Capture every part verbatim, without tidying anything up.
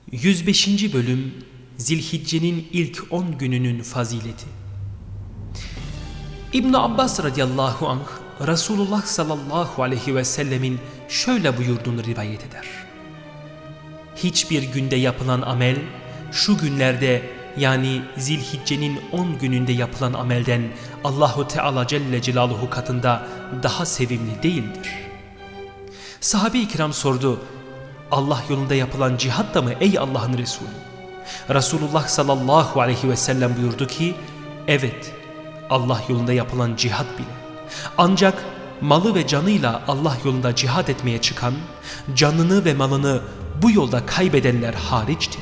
yüz beşinci Bölüm Zilhicce'nin ilk on gününün fazileti. İbn Abbas radıyallahu anh Resulullah sallallahu aleyhi ve sellemin şöyle buyurduğunu rivayet eder. Hiçbir günde yapılan amel şu günlerde, yani Zilhicce'nin on gününde yapılan amelden Allahu Teala Celle Celaluhu katında daha sevimli değildir. Sahabe-i kiram sordu, Allah yolunda yapılan cihat da mı ey Allah'ın Resulü? Resulullah sallallahu aleyhi ve sellem buyurdu ki, evet, Allah yolunda yapılan cihat bile. Ancak malı ve canıyla Allah yolunda cihat etmeye çıkan, canını ve malını bu yolda kaybedenler hariçtir.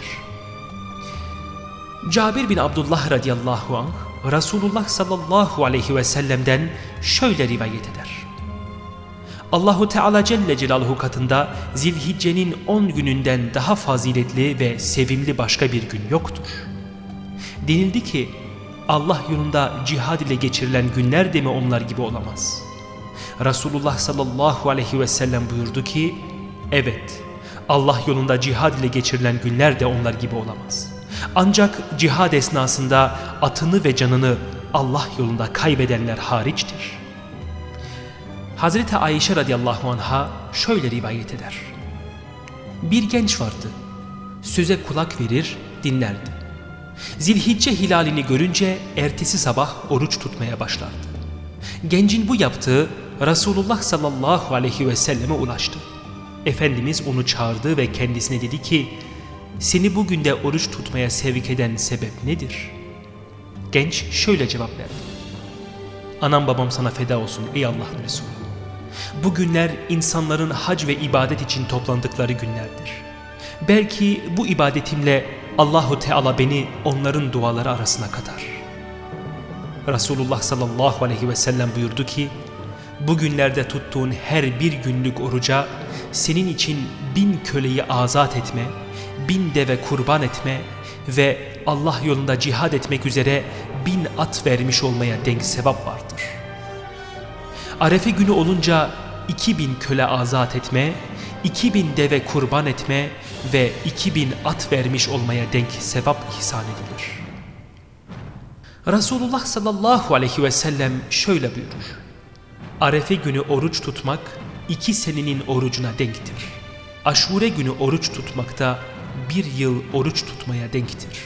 Cabir bin Abdullah radıyallahu anh Resulullah sallallahu aleyhi ve sellem'den şöyle rivayet eder. Allahu Teala Celle Celaluhu katında Zilhicce'nin on gününden daha faziletli ve sevimli başka bir gün yoktur. Denildi ki, Allah yolunda cihad ile geçirilen günler de mi onlar gibi olamaz? Resulullah sallallahu aleyhi ve sellem buyurdu ki, evet, Allah yolunda cihad ile geçirilen günler de onlar gibi olamaz. Ancak cihad esnasında atını ve canını Allah yolunda kaybedenler hariçtir. Hazreti Ayşe radıyallahu anha şöyle rivayet eder. Bir genç vardı. Söze kulak verir, dinlerdi. Zilhicce hilalini görünce ertesi sabah oruç tutmaya başlardı. Gencin bu yaptığı Resulullah sallallahu aleyhi ve selleme ulaştı. Efendimiz onu çağırdı ve kendisine dedi ki, seni bugün de oruç tutmaya sevk eden sebep nedir? Genç şöyle cevap verdi. Anam babam sana feda olsun ey Allah'ın Resulü. Bu günler insanların hac ve ibadet için toplandıkları günlerdir. Belki bu ibadetimle Allahu Teala beni onların duaları arasına katar. Resulullah sallallahu aleyhi ve sellem buyurdu ki, bu günlerde tuttuğun her bir günlük oruca senin için bin köleyi azat etme, bin deve kurban etme ve Allah yolunda cihad etmek üzere bin at vermiş olmaya denk sevap vardır. Arefe günü olunca iki bin köle azat etme, iki bin deve kurban etme ve iki bin at vermiş olmaya denk sevap ihsan edilir. Resulullah sallallahu aleyhi ve sellem şöyle buyurur. Arefe günü oruç tutmak iki senenin orucuna denktir. Aşure günü oruç tutmak da bir yıl oruç tutmaya denktir.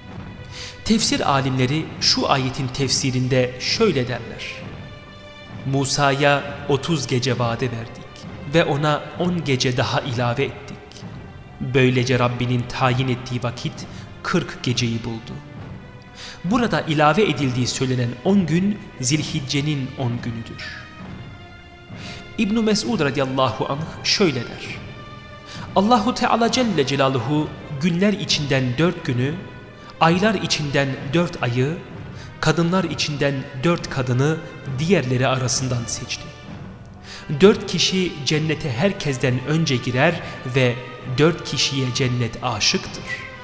Tefsir alimleri şu ayetin tefsirinde şöyle derler. Musa'ya otuz gece vade verdik ve ona on gece daha ilave ettik. Böylece Rabbinin tayin ettiği vakit kırk geceyi buldu. Burada ilave edildiği söylenen on gün Zilhicce'nin on günüdür. İbn Mesud radıyallahu anh şöyle der. Allahu Teala Celle Celaluhu günler içinden dört günü, aylar içinden dört ayı, kadınlar içinden dört kadını diğerleri arasından seçti. Dört kişi cennete herkesten önce girer ve dört kişiye cennet aşıktır.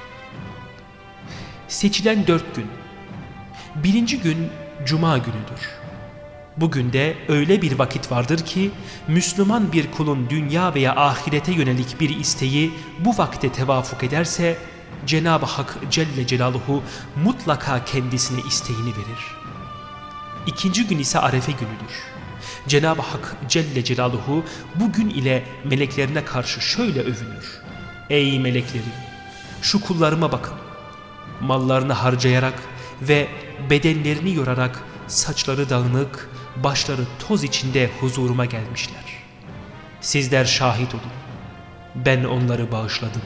Seçilen dört gün. Birinci gün Cuma günüdür. Bugün de öyle bir vakit vardır ki Müslüman bir kulun dünya veya ahirete yönelik bir isteği bu vakte tevafuk ederse Cenab-ı Hak Celle Celaluhu mutlaka kendisine isteğini verir. İkinci gün ise Arefe günüdür. Cenab-ı Hak Celle Celaluhu bu gün ile meleklerine karşı şöyle övünür. Ey meleklerim! Şu kullarıma bakın. Mallarını harcayarak ve bedenlerini yorarak saçları dağınık, başları toz içinde huzuruma gelmişler. Sizler şahit olun. Ben onları bağışladım.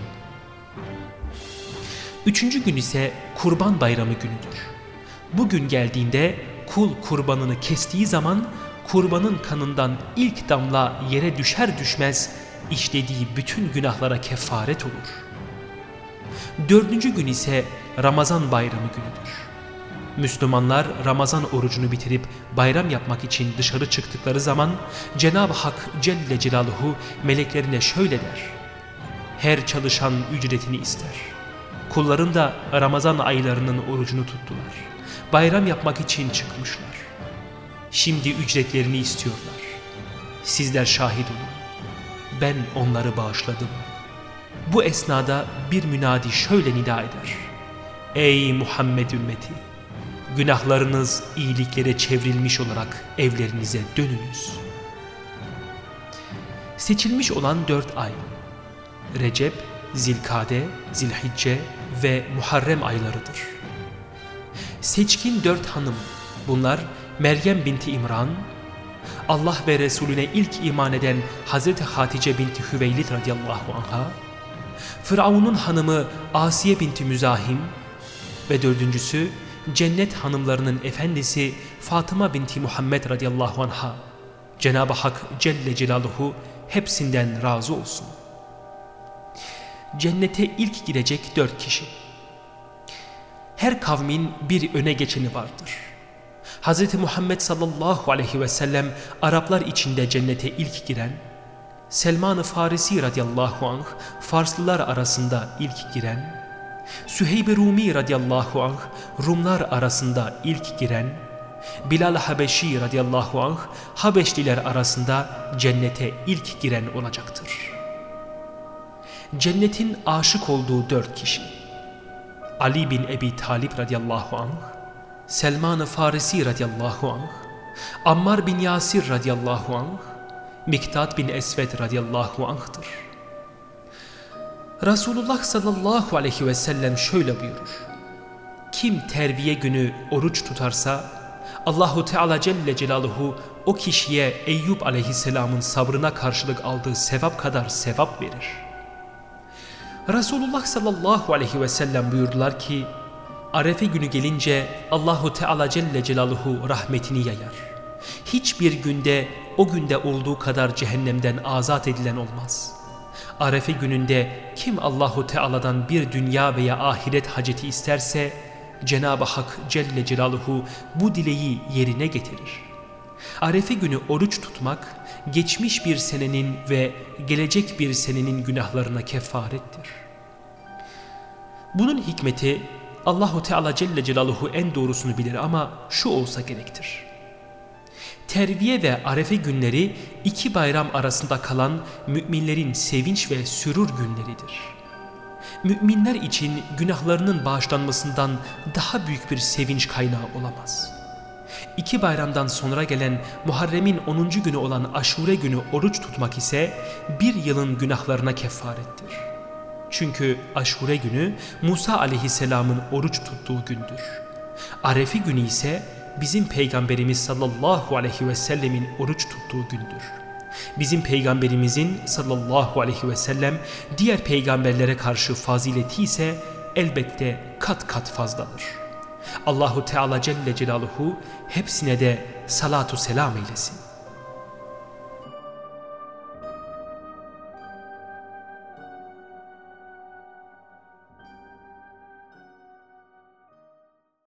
Üçüncü gün ise Kurban Bayramı günüdür. Bugün geldiğinde kul kurbanını kestiği zaman kurbanın kanından ilk damla yere düşer düşmez işlediği bütün günahlara kefaret olur. Dördüncü gün ise Ramazan Bayramı günüdür. Müslümanlar Ramazan orucunu bitirip bayram yapmak için dışarı çıktıkları zaman Cenab-ı Hak Celle Celaluhu meleklerine şöyle der. Her çalışan ücretini ister. Kullarım da Ramazan aylarının orucunu tuttular. Bayram yapmak için çıkmışlar. Şimdi ücretlerini istiyorlar. Sizler şahit olun. Ben onları bağışladım. Bu esnada bir münadi şöyle nida eder: Ey Muhammed ümmeti! Günahlarınız iyiliklere çevrilmiş olarak evlerinize dönünüz. Seçilmiş olan dört ay, Recep, Zilkade, Zilhicce ve Muharrem aylarıdır. Seçkin dört hanım, bunlar Meryem binti İmran, Allah ve Resulüne ilk iman eden Hazreti Hatice binti Hüveylid radıyallahu anha, Firavun'un hanımı Asiye binti Müzahim ve dördüncüsü cennet hanımlarının efendisi Fatıma binti Muhammed radıyallahu anha. Cenab-ı Hak Celle Celaluhu hepsinden razı olsun. Cennete ilk girecek dört kişi. Her kavmin bir öne geçeni vardır. Hz. Muhammed sallallahu aleyhi ve sellem Araplar içinde cennete ilk giren, Selman-ı Farisi radıyallahu anh Farslılar arasında ilk giren, Süheyb-i Rumi radıyallahu anh Rumlar arasında ilk giren, Bilal Habeşi radıyallahu anh Habeşliler arasında cennete ilk giren olacaktır. Cennetin aşık olduğu dört kişi: Ali bin Ebi Talib radıyallahu anh, Selman-ı Farisi radıyallahu anh, Ammar bin Yasir radıyallahu anh, Miktat bin Esved radıyallahu anh'tır. Resulullah sallallahu aleyhi ve sellem şöyle buyurur: Kim terviye günü oruç tutarsa Allahu Teala Celle Celaluhu o kişiye Eyyub aleyhisselamın sabrına karşılık aldığı sevap kadar sevap verir. Resulullah sallallahu aleyhi ve sellem buyurdular ki, Arefe günü gelince Allahu Teala Celle Celaluhu rahmetini yayar. Hiçbir günde o günde olduğu kadar cehennemden azat edilen olmaz. Arefe gününde kim Allahu Teala'dan bir dünya veya ahiret haceti isterse Cenab-ı Hak Celle Celaluhu bu dileği yerine getirir. Arefe günü oruç tutmak geçmiş bir senenin ve gelecek bir senenin günahlarına kefarettir. Bunun hikmeti Allahu Teala Celle Celaluhu en doğrusunu bilir ama şu olsa gerektir: Terviye ve Arefe günleri iki bayram arasında kalan müminlerin sevinç ve sürur günleridir. Müminler için günahlarının bağışlanmasından daha büyük bir sevinç kaynağı olamaz. İki bayramdan sonra gelen Muharrem'in onuncu günü olan Aşure günü oruç tutmak ise bir yılın günahlarına kefarettir. Çünkü Aşure günü Musa aleyhisselamın oruç tuttuğu gündür. Arefe günü ise bizim Peygamberimiz sallallahu aleyhi ve sellemin oruç tuttuğu gündür. Bizim Peygamberimizin sallallahu aleyhi ve sellem diğer peygamberlere karşı fazileti ise elbette kat kat fazladır. Allahu Teala Celle Celaluhu hepsine de salatu selam eylesin.